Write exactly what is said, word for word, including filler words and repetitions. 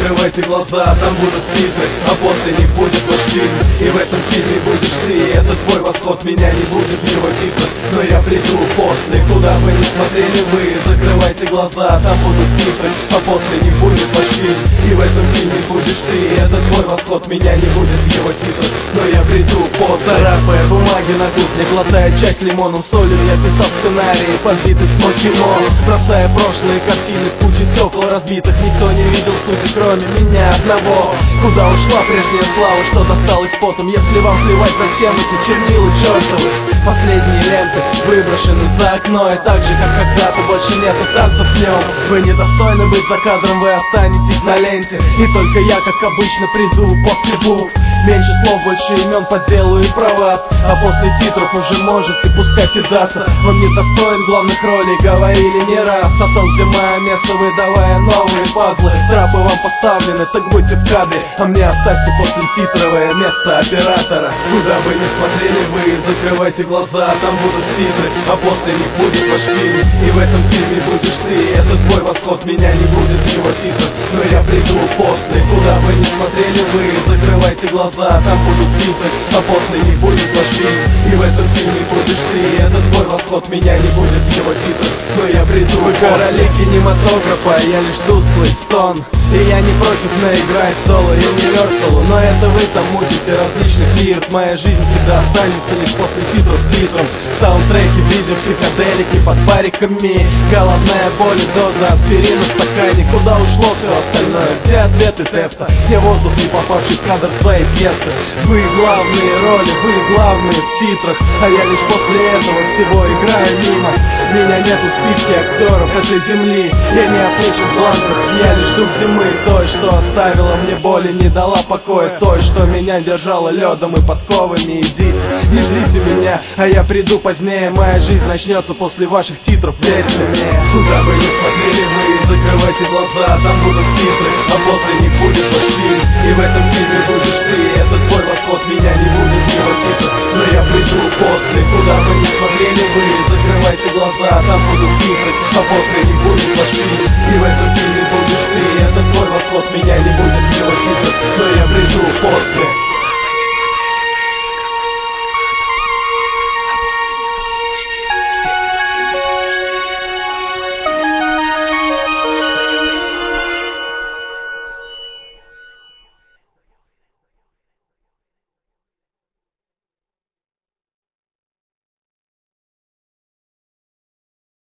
закрывайте глаза, там будут титры, а после них будет ваш фильм. И в этом фильме будешь ты, это твой восход, меня не будет в его титрах, но я приду после. Куда бы ни смотрели вы, закрывайте глаза, там будут титры, а после них будет ваш фильм. И в этом фильме будешь ты, это твой восход, меня не будет в его титрах, но я приду после. Царапая бумаги на кухне, глотая чай с лимоном, солью, я писал сценарии, подбитый смокином, бросая прошлые картины в кучу стекол разбитых. Никто не видел сути, кроме меня одного. Куда ушла прежняя слава, что досталось потом? Если вам плевать, зачем эти чернила чертовы? Последние ленты выброшены за окно, и так же, как когда-то, больше нету танцев в нем. Вы недостойны быть за кадром, вы останетесь на ленте, и только я, как обычно, приду после букв. Меньше слов, больше имен поделаю и про вас, а после титров уже можете пускать и даться. Он недостоин главных ролей, говорили не раз о том, где мое место, выдавая новые пазлы. Трапы вам поставлены, так будьте в кадре, а мне оставьте после титровое место оператора. Куда бы ни смотрели вы, закрывайте глаза, там будут титры, а после них будет ваш фильм. И в этом фильме будешь ты, это твой восход, меня не будет в его титрах, но я приду после. Куда бы ни смотрели вы, закрывайте глаза, там будут титры, а после них будет ваш фильм. И в этом фильме будешь ты, это твой восход, меня не будет в его титрах, но я приду. Вы короли кинематографа, я лишь тусклый стон, и я не против наиграть соло и универсалу, но это вы там мутите различных лиров. Моя жизнь всегда останется лишь после титров с литром. Саундтреки, видео, психоделики под париками, головная боль, доза аспирина в стакане. Куда ушло все остальное? Где ответы тефта? Где воздух, не попавший в кадр своей пьесы? Вы главные роли, вы главные в титрах, а я лишь после этого всего играю мимо. Меня нет в списке актеров этой земли, я не оплачен в бланках, я лишь дух зимы, той, что оставила мне боли, не дала покоя, той, что меня держала ледом и подковами. Идите, не ждите меня, а я приду позднее. Моя жизнь начнется после ваших титров, верьте мне. Куда бы ни смотрели вы, закрывайте глаза, там будут титры, а после них будет ваш фильм. И в этом фильме будешь ты, это твой восход, меня не будет в его титрах, но я приду после. Куда бы ни смотрели вы, закрывайте глаза, там будут титры, а после них будет ваш фильм. И в этом фильме будешь ты, это твой восход, меня не будет в его титрах, но